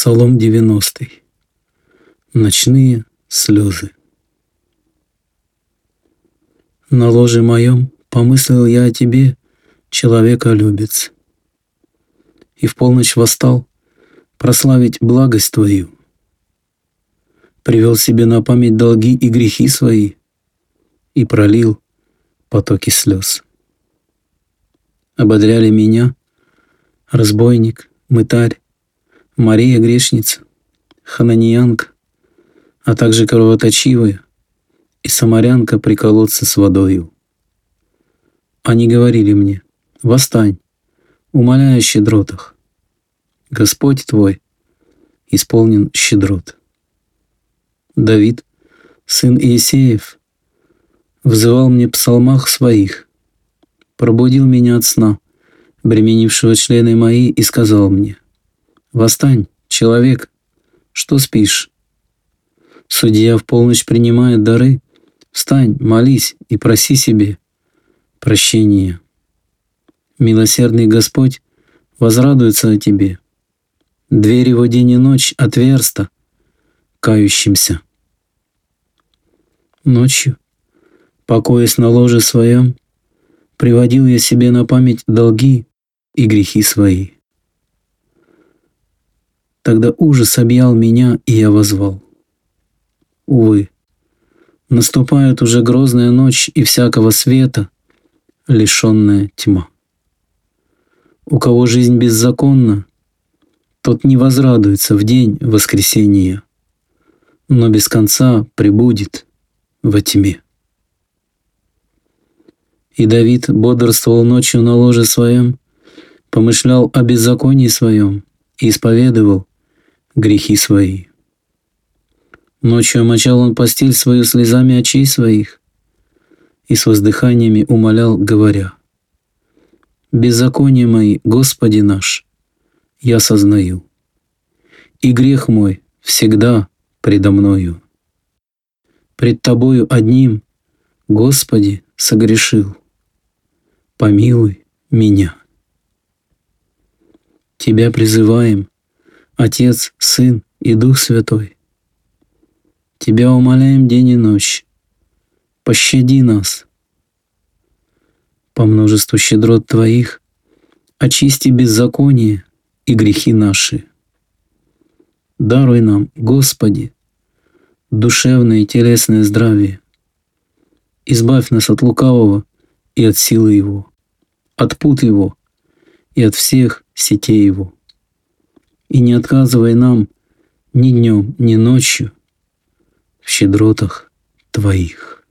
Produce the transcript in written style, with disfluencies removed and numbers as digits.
Псалом 90. Ночные слезы. На ложе моем помыслил я о тебе, человеколюбец, и в полночь восстал прославить благость твою. Привел себе на память долги и грехи свои и пролил потоки слез. Ободряли меня разбойник, мытарь, Мария грешница, хананиянка, а также кровоточивая и самарянка при колодце с водою. Они говорили мне: восстань, умоляй о щедротах. Господь твой исполнен щедрот. Давид, сын Иисеев, взывал мне в псалмах своих, пробудил меня от сна, бременившего члены мои, и сказал мне: восстань, человек, что спишь? Судья в полночь принимает дары, встань, молись и проси себе прощения. Милосердный Господь возрадуется о тебе. Дверь его день и ночь отверста кающимся. Ночью, покоясь на ложе своем, приводил я себе на память долги и грехи свои. Тогда ужас объял меня, и я воззвал: увы, наступает уже грозная ночь, и всякого света лишенная тьма. У кого жизнь беззаконна, тот не возрадуется в день воскресения, но без конца пребудет во тьме. И Давид бодрствовал ночью на ложе своем, помышлял о беззаконии своем и исповедовал грехи свои. Ночью омочал он постель свою слезами очей своих и с воздыханиями умолял, говоря: беззаконие мои, Господи наш, я сознаю, и грех мой всегда предо мною. Пред Тобою одним, Господи, согрешил, помилуй меня. Тебя призываем, Отец, Сын и Дух Святой. Тебя умоляем день и ночь, пощади нас. По множеству щедрот Твоих очисти беззаконие и грехи наши. Даруй нам, Господи, душевное и телесное здравие. Избавь нас от лукавого и от силы его, от пут его и от всех сетей его. И не отказывай нам ни днем, ни ночью в щедротах Твоих.